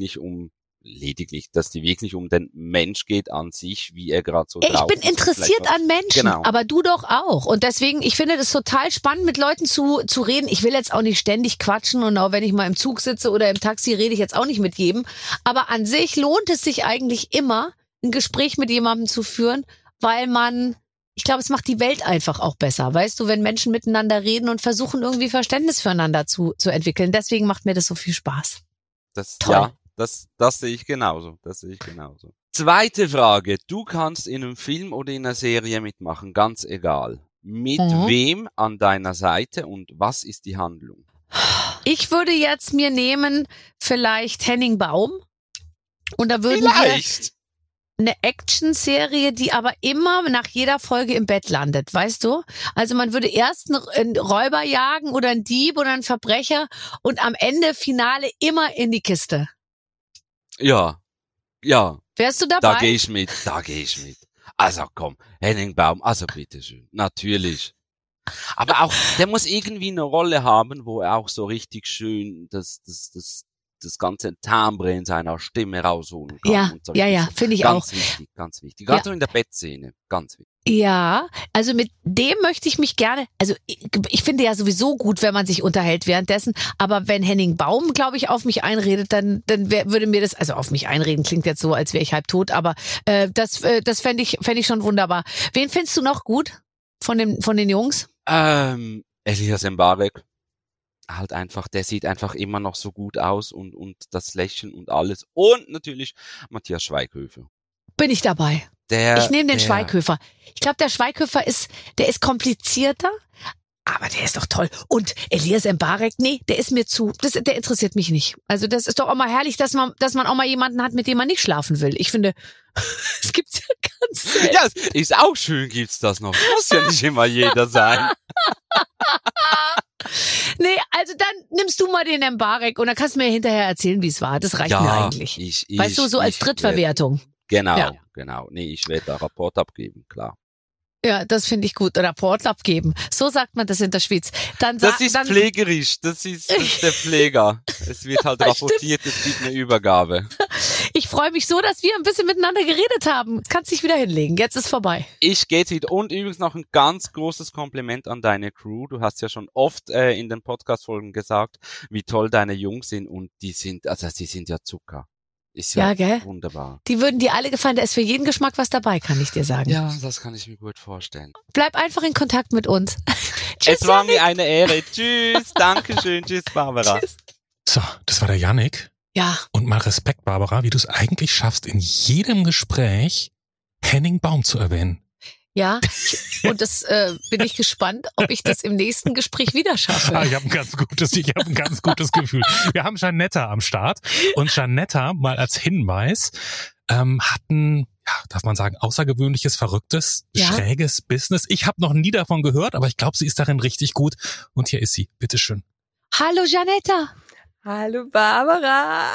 dass die wirklich um den Mensch geht an sich, wie er gerade so drauf ist. Ich bin interessiert an Menschen, genau. Aber du doch auch. Und deswegen, ich finde das total spannend, mit Leuten zu reden. Ich will jetzt auch nicht ständig quatschen und auch wenn ich mal im Zug sitze oder im Taxi, rede ich jetzt auch nicht mit jedem. Aber an sich lohnt es sich eigentlich immer, ein Gespräch mit jemandem zu führen, weil ich glaube, es macht die Welt einfach auch besser. Weißt du, wenn Menschen miteinander reden und versuchen, irgendwie Verständnis füreinander zu entwickeln. Deswegen macht mir das so viel Spaß. Toll. Ja, das sehe ich genauso. Zweite Frage. Du kannst in einem Film oder in einer Serie mitmachen, ganz egal. Mit wem an deiner Seite und was ist die Handlung? Ich würde jetzt mir nehmen, vielleicht Henning Baum. Und da würden wir eine Action-Serie, die aber immer nach jeder Folge im Bett landet, weißt du? Also man würde erst einen Räuber jagen oder einen Dieb oder einen Verbrecher und am Ende Finale immer in die Kiste. Ja. Wärst du dabei? Da gehe ich mit. Also komm, Henning Baum, also bitteschön, natürlich. Aber auch, der muss irgendwie eine Rolle haben, wo er auch so richtig schön das ganze Timbre in seiner Stimme rausholen kann. Ja, so ja, finde ich auch. Ganz wichtig. Gerade so in der Bettszene, ganz wichtig. Ja, also mit dem möchte ich mich gerne, also ich finde ja sowieso gut, wenn man sich unterhält währenddessen, aber wenn Henning Baum, glaube ich, auf mich einredet, dann würde mir das, also auf mich einreden klingt jetzt so, als wäre ich halb tot, aber das fände ich schon wunderbar. Wen findest du noch gut von den Jungs? Elias Mbarek. Halt einfach, der sieht einfach immer noch so gut aus und das Lächeln und alles. Und natürlich Matthias Schweighöfer. Bin ich dabei. Ich nehme den Schweighöfer. Ich glaube, der Schweighöfer ist komplizierter, Aber der ist doch toll. Und Elias Mbarek, nee, der ist mir der interessiert mich nicht. Also das ist doch auch mal herrlich, dass man auch mal jemanden hat, mit dem man nicht schlafen will. Ich finde, es gibt's ja ganz selten. Ja, ist auch schön, gibt's das noch. Muss ja nicht immer jeder sein. Nee, also dann nimmst du mal den Mbarek und dann kannst du mir hinterher erzählen, wie es war. Das reicht mir eigentlich. Weißt du, so als Drittverwertung. Genau. Nee, ich werde da Rapport abgeben, klar. Ja, das finde ich gut. Rapport abgeben. So sagt man das in der Schweiz. Das ist pflegerisch. Das ist der Pfleger. Es wird halt rapportiert, es gibt eine Übergabe. Ich freue mich so, dass wir ein bisschen miteinander geredet haben. Kannst dich wieder hinlegen. Jetzt ist vorbei. Ich gehe wieder. Und übrigens noch ein ganz großes Kompliment an deine Crew. Du hast ja schon oft in den Podcast-Folgen gesagt, wie toll deine Jungs sind. Und die sind ja Zucker. Ist ja gell? Wunderbar. Die würden dir alle gefallen. Da ist für jeden Geschmack was dabei, kann ich dir sagen. Ja, das kann ich mir gut vorstellen. Bleib einfach in Kontakt mit uns. Tschüss, es war mir eine Ehre. Tschüss. Dankeschön. Tschüss, Barbara. Tschüss. So, das war der Yannick. Ja. Und mal Respekt, Barbara, wie du es eigentlich schaffst, in jedem Gespräch Henning Baum zu erwähnen. Ja, und das bin ich gespannt, ob ich das im nächsten Gespräch wieder schaffe. Ich habe ein ganz gutes Gefühl. Wir haben Janetta am Start und Janetta, mal als Hinweis, hat ein, darf man sagen, außergewöhnliches, verrücktes, schräges Business. Ich habe noch nie davon gehört, aber ich glaube, sie ist darin richtig gut. Und hier ist sie. Bitteschön. Hallo Janetta. Hallo Barbara.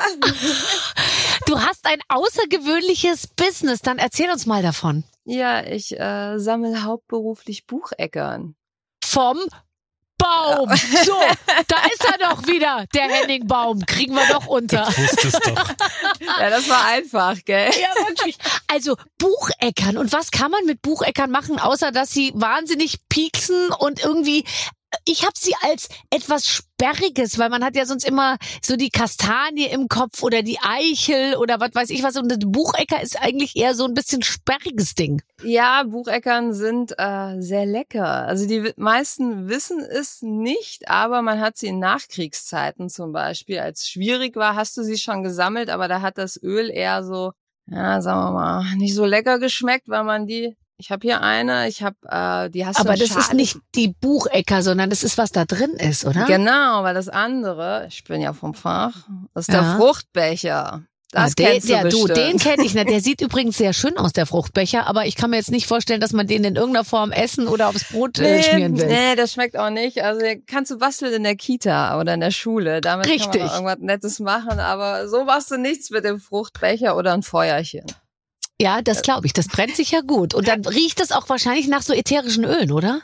Du hast ein außergewöhnliches Business. Dann erzähl uns mal davon. Ja, ich sammle hauptberuflich Bucheckern. Vom Baum. So, da ist er doch wieder, der Henning Baum. Kriegen wir doch unter. Ich wusste es doch. Ja, das war einfach, gell? Ja, wirklich. Also Bucheckern. Und was kann man mit Bucheckern machen, außer dass sie wahnsinnig pieksen und irgendwie... Ich habe sie als etwas Sperriges, weil man hat ja sonst immer so die Kastanie im Kopf oder die Eichel oder was weiß ich was. Und das Buchecker ist eigentlich eher so ein bisschen sperriges Ding. Ja, Bucheckern sind sehr lecker. Also die meisten wissen es nicht, aber man hat sie in Nachkriegszeiten zum Beispiel, als schwierig war, hast du sie schon gesammelt, aber da hat das Öl eher so, ja, sagen wir mal, nicht so lecker geschmeckt, weil man die... Ich habe hier eine, die hast du. Aber das ist nicht die Buchecker, sondern das ist, was da drin ist, oder? Genau, weil das andere, ich bin ja vom Fach, das ist der Fruchtbecher. Das kennst du bestimmt. Den kenne ich nicht. Der sieht übrigens sehr schön aus, der Fruchtbecher, aber ich kann mir jetzt nicht vorstellen, dass man den in irgendeiner Form essen oder aufs Brot schmieren will. Nee, das schmeckt auch nicht. Also kannst du basteln in der Kita oder in der Schule. Damit kann man auch irgendwas Nettes machen, aber so machst du nichts mit dem Fruchtbecher oder ein Feuerchen. Ja, das glaube ich. Das brennt sich ja gut. Und dann riecht es auch wahrscheinlich nach so ätherischen Ölen, oder?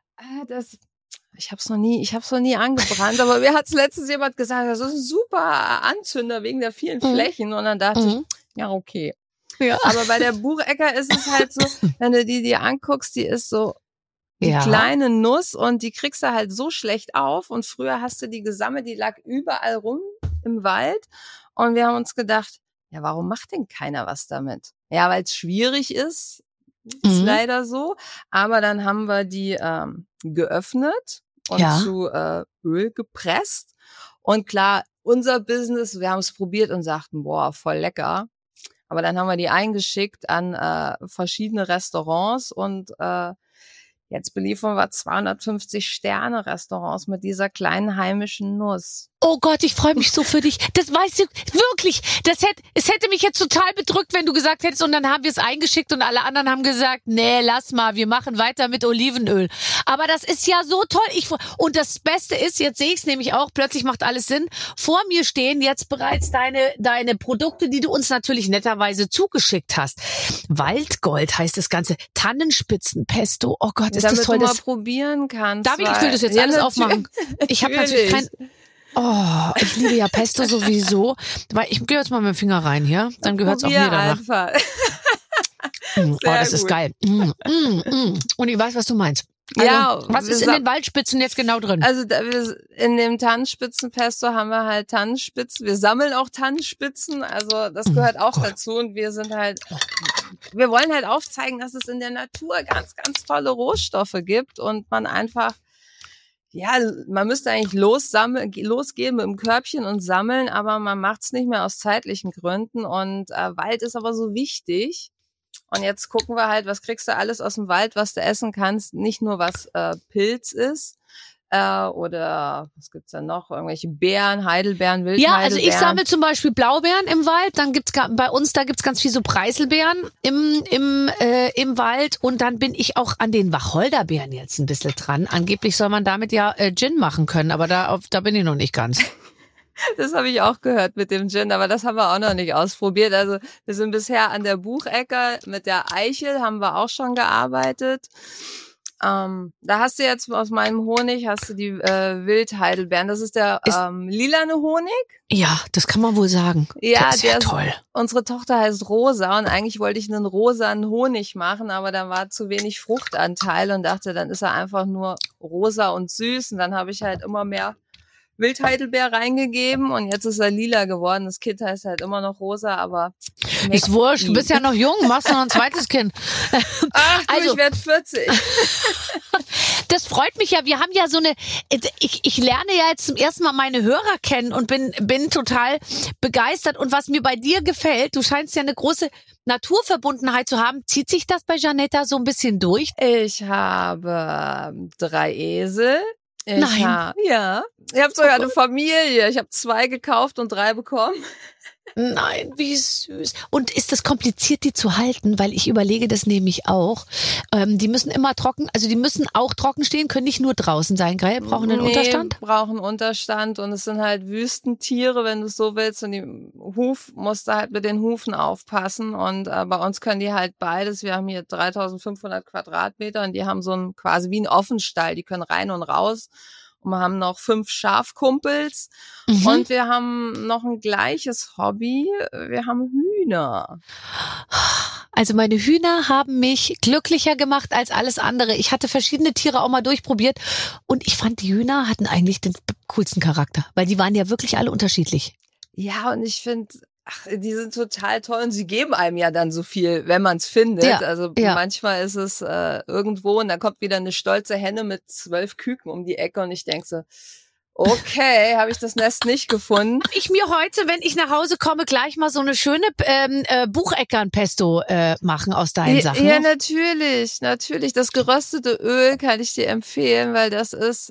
Ich hab's noch nie angebrannt, aber mir hat's letztens jemand gesagt, das ist ein super Anzünder wegen der vielen Flächen. Und dann dachte ich, ja, okay. Ja. Aber bei der Buchecker ist es halt so, wenn du die dir anguckst, die ist so die kleine Nuss und die kriegst du halt so schlecht auf. Und früher hast du die gesammelt, die lag überall rum im Wald. Und wir haben uns gedacht, ja, warum macht denn keiner was damit? Ja, weil es schwierig ist leider so. Aber dann haben wir die geöffnet und zu Öl gepresst. Und klar, unser Business, wir haben es probiert und sagten, boah, voll lecker. Aber dann haben wir die eingeschickt an verschiedene Restaurants und jetzt beliefern wir 250 Sterne-Restaurants mit dieser kleinen heimischen Nuss. Oh Gott, ich freue mich so für dich. Das weißt du wirklich. Es hätte mich jetzt total bedrückt, wenn du gesagt hättest, und dann haben wir es eingeschickt und alle anderen haben gesagt, nee, lass mal, wir machen weiter mit Olivenöl. Aber das ist ja so toll. Und das Beste ist, jetzt sehe ich es nämlich auch, plötzlich macht alles Sinn. Vor mir stehen jetzt bereits deine Produkte, die du uns natürlich netterweise zugeschickt hast. Waldgold heißt das Ganze. Tannenspitzenpesto. Oh Gott, ist das toll. Damit du mal probieren kannst. Darf ich will das jetzt alles aufmachen. Ich habe natürlich kein... Oh, ich liebe ja Pesto sowieso. Weil ich gehe jetzt mal mit dem Finger rein hier, dann gehört's auch mir danach. Oh, das ist geil. Und ich weiß, was du meinst. Also, ja, was ist in den Waldspitzen jetzt genau drin? Also in dem Tannenspitzenpesto haben wir halt Tannenspitzen. Wir sammeln auch Tannenspitzen, also das gehört auch dazu. Und wir wollen halt aufzeigen, dass es in der Natur ganz, ganz tolle Rohstoffe gibt und man einfach, ja, man müsste eigentlich losgehen mit dem Körbchen und sammeln, aber man macht's nicht mehr aus zeitlichen Gründen. Und Wald ist aber so wichtig. Und jetzt gucken wir halt, was kriegst du alles aus dem Wald, was du essen kannst. Nicht nur was Pilz ist. Oder was gibt's da noch? Irgendwelche Beeren, Heidelbeeren, Wildheidelbeeren. Ja, also ich sammle zum Beispiel Blaubeeren im Wald. Dann gibt's bei uns, da gibt's ganz viel so Preiselbeeren im Wald. Und dann bin ich auch an den Wacholderbeeren jetzt ein bisschen dran. Angeblich soll man damit ja Gin machen können, aber da bin ich noch nicht ganz. Das habe ich auch gehört mit dem Gin, aber das haben wir auch noch nicht ausprobiert. Also wir sind bisher an der Buchecker, mit der Eichel haben wir auch schon gearbeitet. Da hast du jetzt aus meinem Honig, hast du die Wildheidelbeeren. Das ist der lilane Honig. Ja, das kann man wohl sagen. Ja, das ist ja toll. Unsere Tochter heißt Rosa und eigentlich wollte ich einen rosanen Honig machen, aber da war zu wenig Fruchtanteil und dachte, dann ist er einfach nur rosa und süß. Und dann habe ich halt immer mehr Wildheidelbeer reingegeben und jetzt ist er lila geworden. Das Kind heißt halt immer noch Rosa, aber ist wurscht, du bist ja noch jung, machst noch ein zweites Kind. Ach, also, ich werde 40. Das freut mich ja. Wir haben ja so eine, ich lerne ja jetzt zum ersten Mal meine Hörer kennen und bin total begeistert. Und was mir bei dir gefällt, du scheinst ja eine große Naturverbundenheit zu haben. Zieht sich das bei Janetta so ein bisschen durch? Ich habe 3 Esel. Nein. Ja. Ich habe sogar eine Familie. Ich habe 2 gekauft und 3 bekommen. Nein, wie süß. Und ist das kompliziert, die zu halten? Weil ich überlege das nämlich auch. Die müssen immer trocken, also die müssen auch trocken stehen, können nicht nur draußen sein, gell? Brauchen einen Unterstand? Brauchen Unterstand und es sind halt Wüstentiere, wenn du es so willst. Und die musst du halt mit den Hufen aufpassen. Und bei uns können die halt beides. Wir haben hier 3500 Quadratmeter und die haben so ein quasi wie ein Offenstall. Die können rein und raus. Und wir haben noch 5 Schafkumpels und wir haben noch ein gleiches Hobby. Wir haben Hühner. Also meine Hühner haben mich glücklicher gemacht als alles andere. Ich hatte verschiedene Tiere auch mal durchprobiert und ich fand, die Hühner hatten eigentlich den coolsten Charakter, weil die waren ja wirklich alle unterschiedlich. Ja, und ich finde, die sind total toll und sie geben einem ja dann so viel, wenn man es findet. Ja, also manchmal ist es irgendwo und da kommt wieder eine stolze Henne mit 12 Küken um die Ecke und ich denke so, okay, habe ich das Nest nicht gefunden. Ich mir heute, wenn ich nach Hause komme, gleich mal so eine schöne Bucheckern-Pesto machen aus deinen Sachen. Ja, natürlich. Das geröstete Öl kann ich dir empfehlen, weil das ist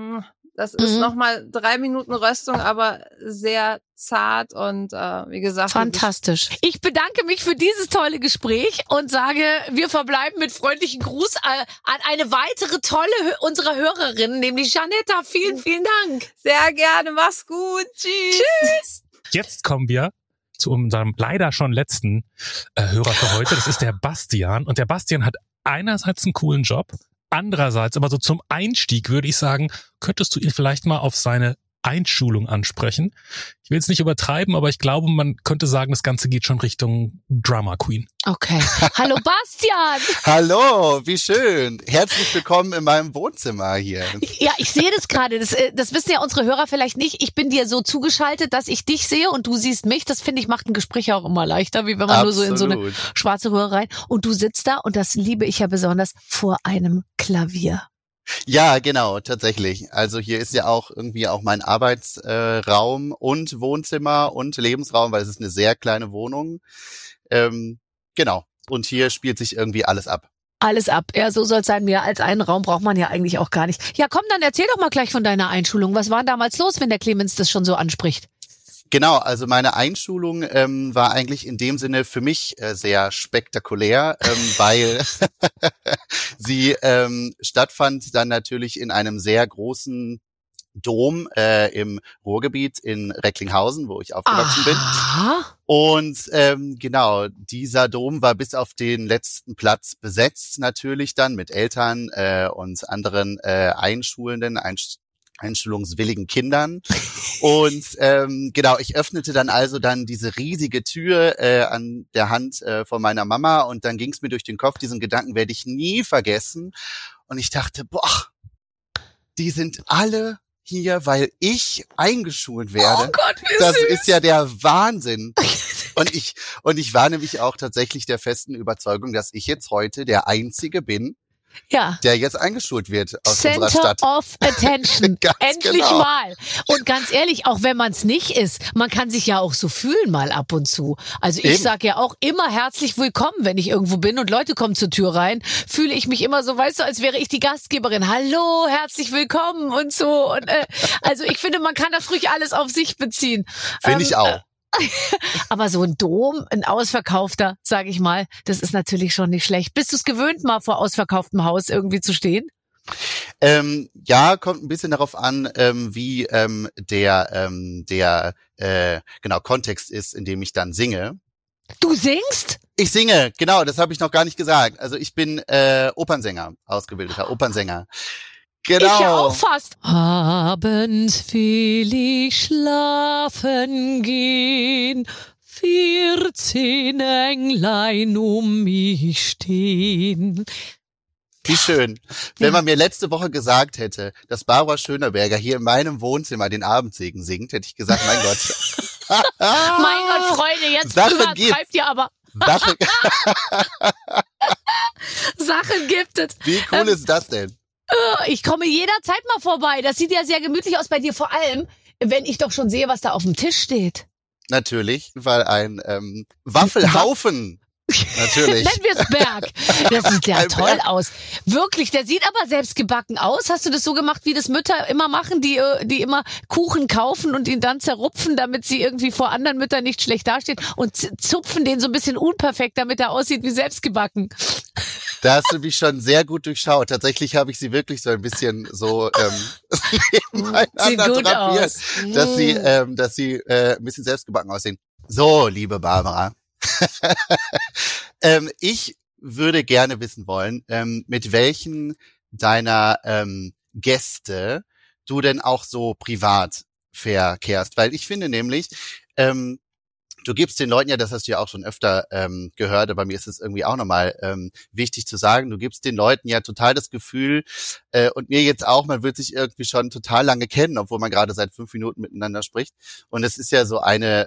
nochmal 3 Minuten Röstung, aber sehr zart und wie gesagt. Fantastisch. Ich bedanke mich für dieses tolle Gespräch und sage, wir verbleiben mit freundlichen Gruß an eine weitere tolle unserer Hörerinnen, nämlich Janetta. Vielen, vielen Dank. Sehr gerne. Mach's gut. Tschüss. Jetzt kommen wir zu unserem leider schon letzten Hörer für heute. Das ist der Bastian. Und der Bastian hat einerseits einen coolen Job, andererseits, aber so zum Einstieg würde ich sagen, könntest du ihn vielleicht mal auf seine Einschulung ansprechen. Ich will es nicht übertreiben, aber ich glaube, man könnte sagen, das Ganze geht schon Richtung Drama Queen. Okay. Hallo Bastian! Hallo, wie schön. Herzlich willkommen in meinem Wohnzimmer hier. Ja, ich sehe das gerade. Das wissen ja unsere Hörer vielleicht nicht. Ich bin dir so zugeschaltet, dass ich dich sehe und du siehst mich. Das finde ich, macht ein Gespräch auch immer leichter, wie wenn man nur so in so eine schwarze Röhre rein. Und du sitzt da, und das liebe ich ja besonders, vor einem Klavier. Ja, genau, tatsächlich. Also hier ist ja auch irgendwie auch mein Arbeitsraum und Wohnzimmer und Lebensraum, weil es ist eine sehr kleine Wohnung. Genau. Und hier spielt sich irgendwie alles ab. Alles ab. Ja, so soll es sein. Mehr als einen Raum braucht man ja eigentlich auch gar nicht. Ja, komm, dann erzähl doch mal gleich von deiner Einschulung. Was war damals los, wenn der Clemens das schon so anspricht? Genau, also meine Einschulung war eigentlich in dem Sinne für mich sehr spektakulär, weil sie stattfand dann natürlich in einem sehr großen Dom im Ruhrgebiet in Recklinghausen, wo ich aufgewachsen bin. Und genau, dieser Dom war bis auf den letzten Platz besetzt, natürlich dann mit Eltern und anderen einschulungswilligen Kindern. Und genau, ich öffnete dann also diese riesige Tür an der Hand von meiner Mama und dann ging es mir durch den Kopf, diesen Gedanken werde ich nie vergessen. Und ich dachte, boah, die sind alle hier, weil ich eingeschult werde. Oh Gott, wie das süß. Ist ja der Wahnsinn. Und ich war nämlich auch tatsächlich der festen Überzeugung, dass ich jetzt heute der Einzige bin, der jetzt eingeschult wird aus Center unserer Stadt. of Attention. Endlich genau. mal. Und ganz ehrlich, auch wenn man es nicht ist, man kann sich ja auch so fühlen mal ab und zu. Also ich sage ja auch immer herzlich willkommen, wenn ich irgendwo bin und Leute kommen zur Tür rein, fühle ich mich immer so, weißt du, als wäre ich die Gastgeberin. Hallo, herzlich willkommen und so. Und also ich finde, man kann das ruhig alles auf sich beziehen. Finde ich auch. Aber so ein Dom, ein ausverkaufter, sage ich mal, das ist natürlich schon nicht schlecht. Bist du es gewöhnt, mal vor ausverkauftem Haus irgendwie zu stehen? Ja, kommt ein bisschen darauf an, wie der Kontext ist, in dem ich dann singe. Du singst? Ich singe, genau, das habe ich noch gar nicht gesagt. Also ich bin Opernsänger, ausgebildeter Opernsänger. Genau. Ich ja auch fast. Abends will ich schlafen gehen, 14 Englein um mich stehen. Wie schön. Wenn man mir letzte Woche gesagt hätte, dass Barbara Schöneberger hier in meinem Wohnzimmer den Abendsegen singt, hätte ich gesagt, mein Gott. Mein Gott, Freunde, jetzt übertreibt ihr aber. Sachen gibt es. Wie cool ist das denn? Ich komme jederzeit mal vorbei. Das sieht ja sehr gemütlich aus bei dir, vor allem, wenn ich doch schon sehe, was da auf dem Tisch steht. Natürlich, weil ein Waffelhaufen. Natürlich. Nennen wir es Berg. Das sieht ja toll aus. Wirklich, der sieht aber selbstgebacken aus. Hast du das so gemacht, wie das Mütter immer machen, die immer Kuchen kaufen und ihn dann zerrupfen, damit sie irgendwie vor anderen Müttern nicht schlecht dastehen und zupfen den so ein bisschen unperfekt, damit er aussieht wie selbstgebacken. Da hast du mich schon sehr gut durchschaut. Tatsächlich habe ich sie wirklich so ein bisschen so nebeneinander drapiert, dass sie ein bisschen selbstgebacken aussehen. So, liebe Barbara. Ich würde gerne wissen wollen, mit welchen deiner Gäste du denn auch so privat verkehrst. Weil ich finde nämlich, du gibst den Leuten ja, das hast du ja auch schon öfter gehört, aber mir ist es irgendwie auch nochmal wichtig zu sagen, du gibst den Leuten ja total das Gefühl, und mir jetzt auch, man wird sich irgendwie schon total lange kennen, obwohl man gerade seit 5 Minuten miteinander spricht. Und es ist ja so eine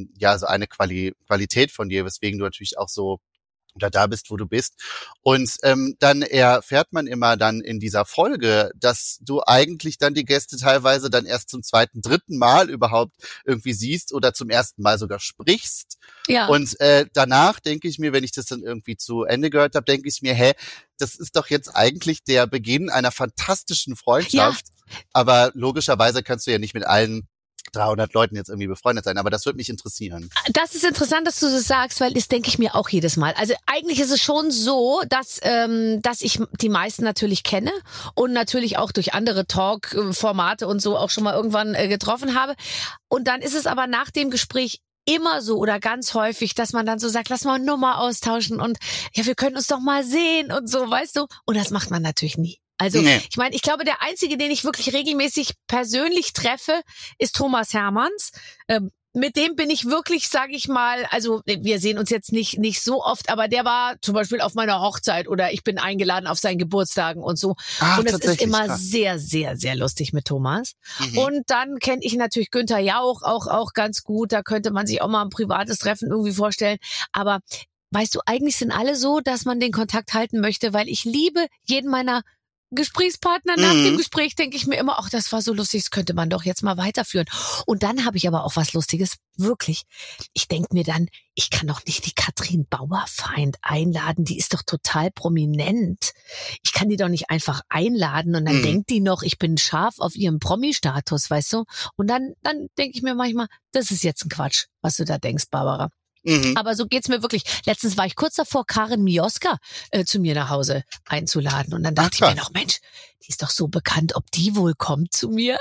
Qualität von dir, weswegen du natürlich auch so oder da bist, wo du bist. Und dann erfährt man immer dann in dieser Folge, dass du eigentlich dann die Gäste teilweise dann erst zum 2., 3. Mal überhaupt irgendwie siehst oder zum ersten Mal sogar sprichst. Ja. Und danach denke ich mir, wenn ich das dann irgendwie zu Ende gehört habe, denke ich mir, das ist doch jetzt eigentlich der Beginn einer fantastischen Freundschaft. Ja. Aber logischerweise kannst du ja nicht mit allen 300 Leuten jetzt irgendwie befreundet sein, aber das würde mich interessieren. Das ist interessant, dass du das sagst, weil das denke ich mir auch jedes Mal. Also eigentlich ist es schon so, dass ich die meisten natürlich kenne und natürlich auch durch andere Talk-Formate und so auch schon mal irgendwann getroffen habe. Und dann ist es aber nach dem Gespräch immer so oder ganz häufig, dass man dann so sagt, lass mal eine Nummer austauschen und ja, wir können uns doch mal sehen und so, weißt du? Und das macht man natürlich nie. Also ich meine, ich glaube, der Einzige, den ich wirklich regelmäßig persönlich treffe, ist Thomas Hermanns. Mit dem bin ich wirklich, sage ich mal, also wir sehen uns jetzt nicht so oft, aber der war zum Beispiel auf meiner Hochzeit oder ich bin eingeladen auf seinen Geburtstagen und so. Ach, und es ist immer krass. sehr, sehr, sehr lustig mit Thomas. Und dann kenne ich natürlich Günther Jauch auch ganz gut. Da könnte man sich auch mal ein privates Treffen irgendwie vorstellen. Aber weißt du, eigentlich sind alle so, dass man den Kontakt halten möchte, weil ich liebe jeden meiner Gesprächspartner. Nach dem Gespräch denke ich mir immer, ach, das war so lustig, das könnte man doch jetzt mal weiterführen. Und dann habe ich aber auch was Lustiges, wirklich. Ich denke mir dann, ich kann doch nicht die Katrin Bauerfeind einladen, die ist doch total prominent. Ich kann die doch nicht einfach einladen und dann denkt die noch, ich bin scharf auf ihrem Promi-Status, weißt du? Und dann denke ich mir manchmal, das ist jetzt ein Quatsch, was du da denkst, Barbara. Aber so geht's mir wirklich. Letztens war ich kurz davor, Karin Mioska zu mir nach Hause einzuladen. Und dann dachte ich mir noch, Mensch, die ist doch so bekannt, ob die wohl kommt zu mir.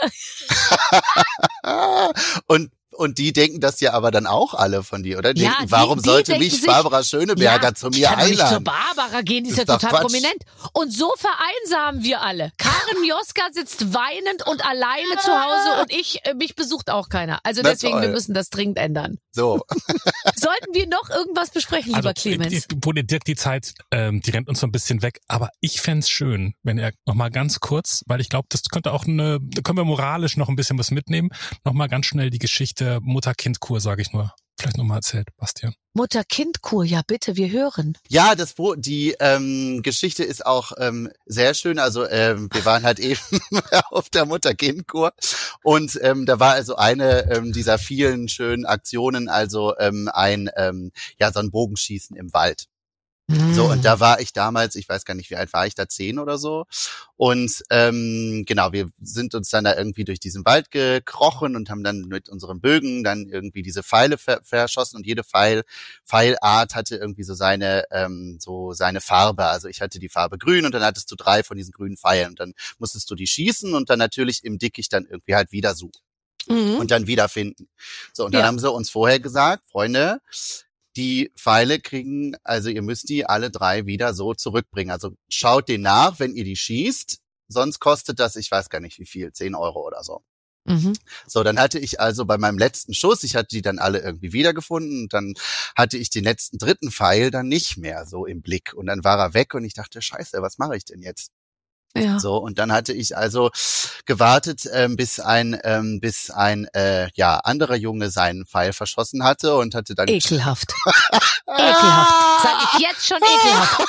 Und die denken das ja aber dann auch alle von dir, oder? Denken, warum sollte mich Barbara Schöneberger zu mir einladen? Ich kann doch nicht zur Barbara gehen, die ist ja total prominent. Und so vereinsamen wir alle. Karin Mioska sitzt weinend und alleine zu Hause und mich besucht auch keiner. Also deswegen, wir müssen das dringend ändern. So. Sollten wir noch irgendwas besprechen, lieber Clemens? Dirk, die Zeit, die rennt uns so ein bisschen weg. Aber ich fänd's schön, wenn er noch mal ganz kurz, weil ich glaube, das könnte auch da können wir moralisch noch ein bisschen was mitnehmen, noch mal ganz schnell die Geschichte Mutter-Kind-Kur, sage ich nur, vielleicht nochmal erzählt, Bastian. Mutter-Kind-Kur, ja bitte, wir hören. Ja, die Geschichte ist auch sehr schön. Also wir waren halt eben auf der Mutter-Kind-Kur und da war also eine dieser vielen schönen Aktionen, also so ein Bogenschießen im Wald. So, und da war ich damals, ich weiß gar nicht, wie alt war ich da, 10 oder so. Und genau, wir sind uns dann da irgendwie durch diesen Wald gekrochen und haben dann mit unseren Bögen dann irgendwie diese Pfeile verschossen und jede Pfeilart hatte irgendwie so seine Farbe. Also ich hatte die Farbe grün und dann hattest du 3 von diesen grünen Pfeilen und dann musstest du die schießen und dann natürlich im Dickicht dann irgendwie halt wieder suchen und dann wiederfinden. So, und dann haben sie uns vorher gesagt, Freunde, die Pfeile ihr müsst die alle 3 wieder so zurückbringen. Also schaut denen nach, wenn ihr die schießt, sonst kostet das, ich weiß gar nicht wie viel, 10 Euro oder so. So, dann hatte ich also bei meinem letzten Schuss, ich hatte die dann alle irgendwie wiedergefunden und dann hatte ich den letzten 3. Pfeil dann nicht mehr so im Blick und dann war er weg und ich dachte, scheiße, was mache ich denn jetzt? Ja. So, und dann hatte ich also gewartet, bis ein anderer Junge seinen Pfeil verschossen hatte und hatte dann... Ekelhaft. Ekelhaft. Sag ich jetzt schon ekelhaft.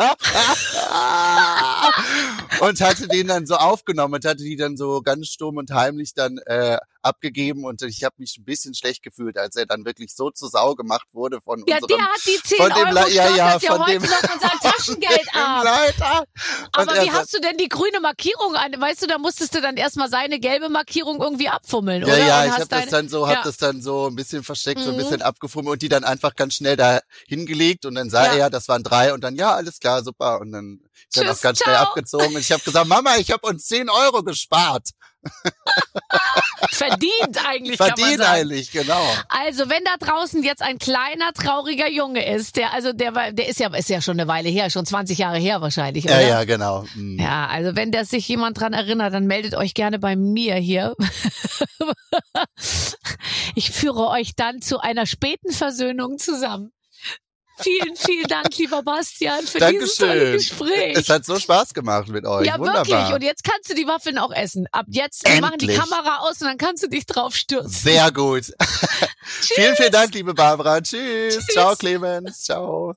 Und hatte den dann so aufgenommen und hatte die dann so ganz stumm und heimlich dann abgegeben und ich habe mich ein bisschen schlecht gefühlt, als er dann wirklich so zur Sau gemacht wurde von unserem... Ja, der hat die 10 Euro von dem noch unser Taschengeld ab. Leiter. Aber wie hast du denn die grüne Markierung? Weißt du, da musstest du dann erstmal seine gelbe Markierung irgendwie abfummeln, oder? Ja, ich habe das dann so ein bisschen versteckt, so ein bisschen abgefummelt und die dann einfach ganz schnell da hingelegt und dann sah er, das waren 3 und dann, ja, alles klar, super und dann ist er auch ganz schnell abgezogen und ich habe gesagt, Mama, ich habe uns 10 Euro gespart. Verdient eigentlich, kann man sagen. Verdient eigentlich, genau. Also, wenn da draußen jetzt ein kleiner, trauriger Junge ist, der ist ja schon eine Weile her, schon 20 Jahre her wahrscheinlich, oder? Ja, genau. Ja, also wenn da sich jemand dran erinnert, dann meldet euch gerne bei mir hier. Ich führe euch dann zu einer späten Versöhnung zusammen. Vielen, vielen Dank, lieber Bastian, für dieses tolle Gespräch. Es hat so Spaß gemacht mit euch. Ja, wunderbar. Wirklich. Und jetzt kannst du die Waffeln auch essen. Ab jetzt machen die Kamera aus und dann kannst du dich drauf stürzen. Sehr gut. Vielen, vielen Dank, liebe Barbara. Tschüss. Ciao, Clemens. Ciao.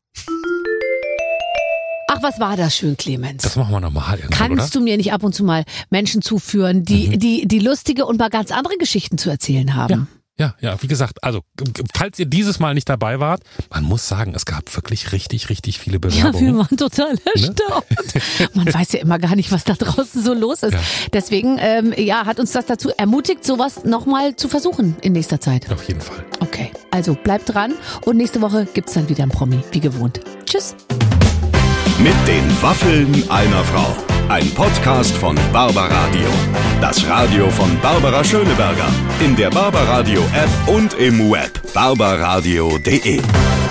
Ach, was war das schön, Clemens? Das machen wir nochmal irgendwann, Kannst du mir nicht ab und zu mal Menschen zuführen, die lustige und mal ganz andere Geschichten zu erzählen haben? Ja, wie gesagt, also falls ihr dieses Mal nicht dabei wart, man muss sagen, es gab wirklich richtig, richtig viele Bewerbungen. Ja, wir waren total erstaunt. Man weiß ja immer gar nicht, was da draußen so los ist. Ja. Deswegen hat uns das dazu ermutigt, sowas nochmal zu versuchen in nächster Zeit. Auf jeden Fall. Okay, also bleibt dran und nächste Woche gibt's dann wieder ein Promi, wie gewohnt. Tschüss. Mit den Waffeln einer Frau. Ein Podcast von Barbaradio. Das Radio von Barbara Schöneberger. In der Barbaradio App und im Web barbaradio.de.